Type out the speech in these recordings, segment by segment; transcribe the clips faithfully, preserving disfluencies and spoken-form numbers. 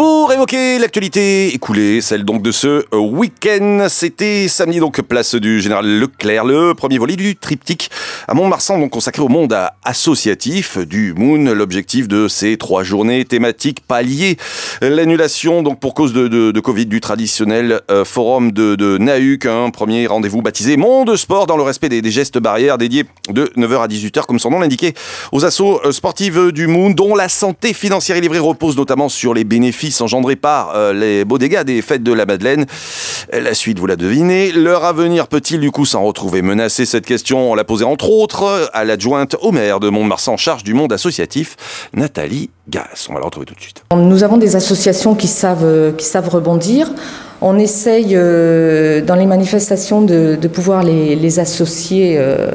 Pour évoquer l'actualité écoulée, celle donc de ce week-end, c'était samedi donc place du Général Leclerc, le premier volet du triptyque à Mont-de-Marsan, donc consacré au monde associatif du Moon. L'objectif de ces trois journées thématiques pallier l'annulation donc pour cause de, de, de Covid du traditionnel euh, forum de, de Nahuc, un premier rendez-vous baptisé Monde Sport dans le respect des, des gestes barrières, dédié de neuf heures à dix-huit heures comme son nom l'indiquait aux assos sportives du Moon, dont la santé financière et livrée repose notamment sur les bénéfices engendrés par euh, les beaux dégâts des fêtes de la Madeleine. La suite, vous la devinez. Leur avenir peut-il du coup s'en retrouver menacé? Cette question, on l'a posée entre autres à l'adjointe au maire de Mont-de-Marsan en charge du monde associatif, Nathalie Gass. On va la retrouver tout de suite. Nous avons des associations qui savent, qui savent rebondir. On essaye euh, dans les manifestations de, de pouvoir les, les associer euh,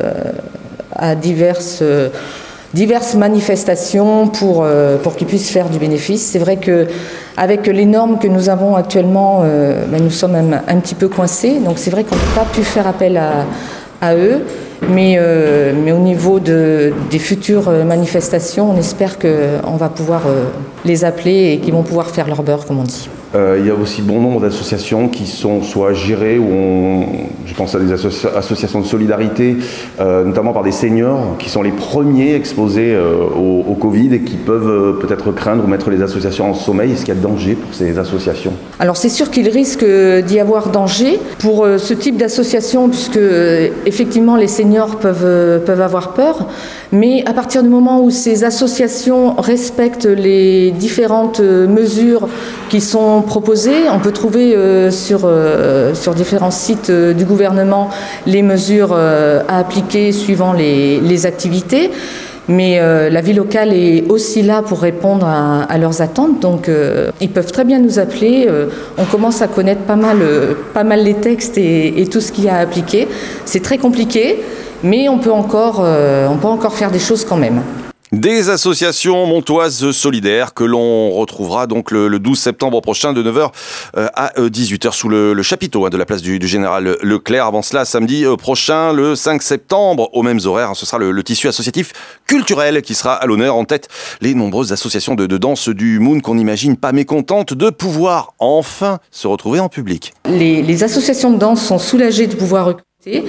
à diverses... Euh, diverses manifestations pour, euh, pour qu'ils puissent faire du bénéfice. C'est vrai qu'avec les normes que nous avons actuellement, euh, ben nous sommes un, un petit peu coincés. Donc c'est vrai qu'on n'a pas pu faire appel à, à eux. Mais, euh, mais au niveau de, des futures manifestations, on espère qu'on va pouvoir euh, les appeler et qu'ils vont pouvoir faire leur beurre, comme on dit. Euh, il y a aussi bon nombre d'associations qui sont soit gérées, ou on, je pense à des associa- associations de solidarité, euh, notamment par des seniors qui sont les premiers exposés euh, au, au Covid et qui peuvent euh, peut-être craindre ou mettre les associations en sommeil. Est-ce qu'il y a danger pour ces associations? Alors c'est sûr qu'il risque d'y avoir danger pour euh, ce type d'association, puisque euh, effectivement les seniors peuvent, euh, peuvent avoir peur, mais à partir du moment où ces associations respectent les différentes euh, mesures qui sont proposées, on peut trouver euh, sur, euh, sur différents sites euh, du gouvernement les mesures euh, à appliquer suivant les, les activités. Mais euh, la vie locale est aussi là pour répondre à, à leurs attentes, donc euh, ils peuvent très bien nous appeler. Euh, on commence à connaître pas mal, euh, pas mal les textes et, et tout ce qu'il y a à appliquer. C'est très compliqué, mais on peut encore, euh, on peut encore faire des choses quand même. Des associations montoises solidaires que l'on retrouvera donc le, le douze septembre prochain de neuf heures à dix-huit heures sous le, le chapiteau hein, de la place du, du Général Leclerc. Avant cela, samedi prochain, le cinq septembre, aux mêmes horaires, hein, ce sera le, le tissu associatif culturel qui sera à l'honneur, en tête les nombreuses associations de, de danse du Moon qu'on n'imagine pas mécontentes de pouvoir enfin se retrouver en public. Les, les associations de danse sont soulagées de pouvoir recruter.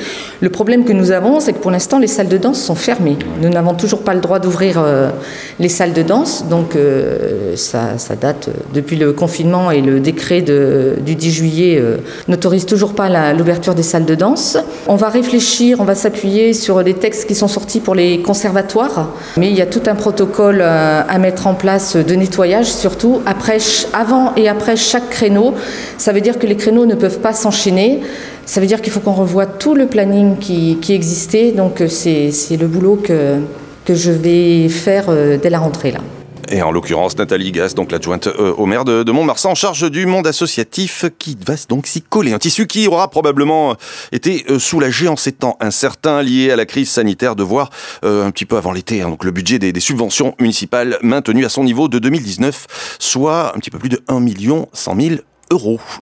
Le problème que nous avons, c'est que pour l'instant, les salles de danse sont fermées. Nous n'avons toujours pas le droit d'ouvrir euh, les salles de danse, donc euh, ça, ça date depuis le confinement et le décret de, du dix juillet euh, n'autorise toujours pas la, l'ouverture des salles de danse. On va réfléchir, on va s'appuyer sur les textes qui sont sortis pour les conservatoires, mais il y a tout un protocole euh, à mettre en place de nettoyage, surtout après, avant et après chaque créneau. Ça veut dire que les créneaux ne peuvent pas s'enchaîner. Ça veut dire qu'il faut qu'on revoie tout le planning qui, qui existait. Donc c'est, c'est le boulot que, que je vais faire dès la rentrée là. Et en l'occurrence, Nathalie Gass, donc l'adjointe euh, au maire de, de Mont-de-Marsan, en charge du monde associatif, qui va donc s'y coller. Un tissu qui aura probablement été euh, soulagé en ces temps incertains liés à la crise sanitaire, de voir euh, un petit peu avant l'été, hein, donc le budget des, des subventions municipales maintenu à son niveau de deux mille dix-neuf, soit un petit peu plus de un million cent mille euros.